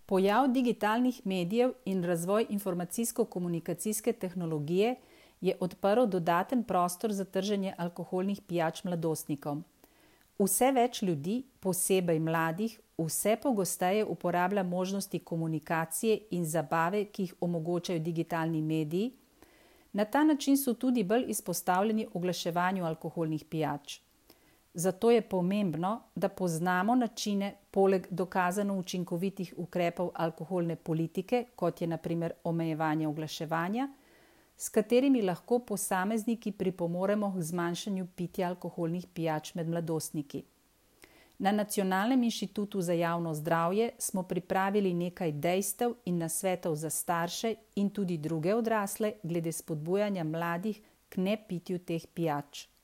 Pojav digitalnih medijev in razvoj informacijsko-komunikacijske tehnologije je odprl dodaten prostor za trženje alkoholnih pijač mladostnikom. Vse več ljudi, posebej mladih, vse pogosteje uporablja možnosti komunikacije in zabave, ki jih omogočajo digitalni mediji. Na ta način so tudi bolj izpostavljeni oglaševanju alkoholnih pijač. Zato je pomembno, da poznamo načine poleg dokazano učinkovitih ukrepov alkoholne politike, kot je na primer omejevanje oglaševanja, s katerimi lahko posamezniki pripomoremo k zmanjšanju pitja alkoholnih pijač med mladostniki. Na Nacionalnem inštitutu za javno zdravje smo pripravili nekaj dejstev in nasvetov za starše in tudi druge odrasle glede spodbujanja mladih k nepitju teh pijač.